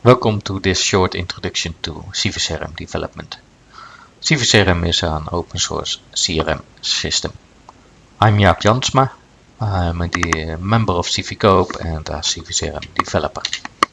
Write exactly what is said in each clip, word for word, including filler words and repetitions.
Welcome to this short introduction to C V C R M development. C V C R M is an open source C R M system. I'm Jaap Jansma. I'm a member of C V Coop and a C V C R M developer.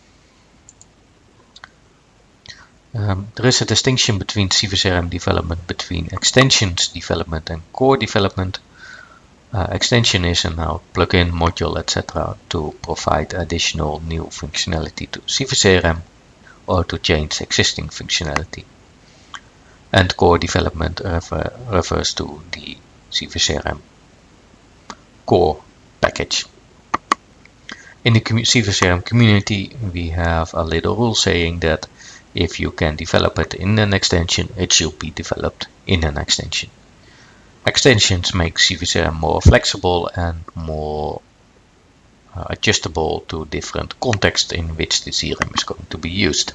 Um, there is a distinction between C V C R M development between extensions development and core development. Uh, extension is a now plugin, module, et cetera to provide additional new functionality to C V C R M or to change existing functionality. And core development refer, refers to the C V C R M core package. In the C V C R M community, we have a little rule saying that if you can develop it in an extension, it should be developed in an extension. Extensions make C V C R M more flexible and more uh, adjustable to different contexts in which the C R M is going to be used.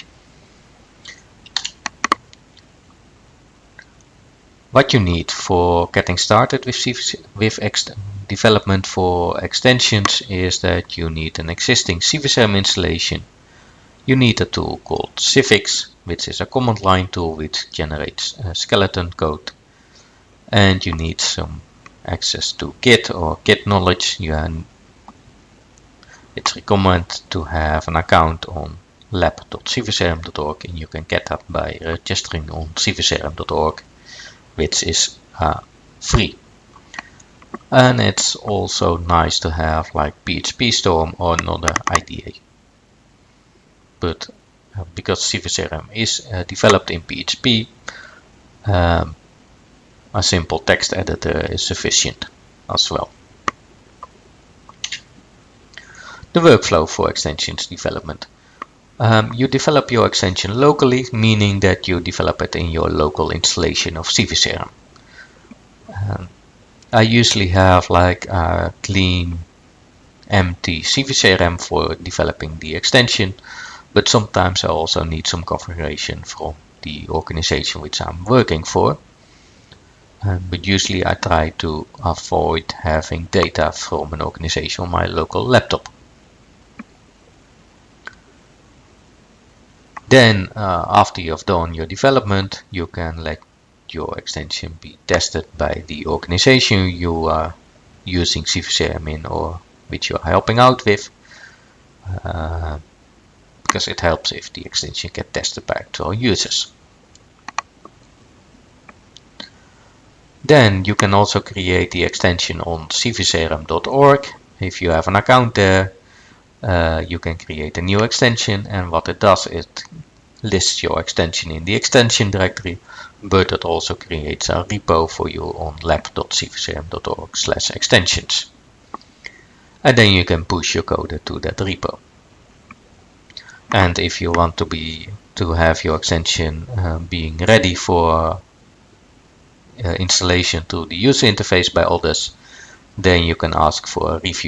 What you need for getting started with, C V C, with ex development for extensions is that you need an existing C V C R M installation. You need a tool called Civix, which is a command line tool which generates a skeleton code. And you need some access to Git or Git knowledge. You can, it's recommended to have an account on lab dot c v c r m dot org, and you can get that by registering on c v c r m dot org, which is uh, free. And it's also nice to have like P H P Storm or another I D E. But uh, because C V C R M is uh, developed in P H P, um, a simple text editor is sufficient as well. The workflow for extensions development. Um, you develop your extension locally, meaning that you develop it in your local installation of C V C R M. Um, I usually have like a clean, empty C V C R M for developing the extension, but sometimes I also need some configuration from the organization which I'm working for. Uh, but usually I try to avoid having data from an organization on my local laptop. Then uh, after you've done your development, you can let your extension be tested by the organization you are using C V C R M in or which you are helping out with, uh, because it helps if the extension gets tested by actual users. Then you can also create the extension on c v c r m dot org. If you have an account there, uh, you can create a new extension, and what it does is it lists your extension in the extension directory, but it also creates a repo for you on lab dot c v c r m dot org slash extensions. And then you can push your code to that repo. And if you want to be to have your extension uh, being ready for Uh, installation to the user interface by others, then you can ask for a review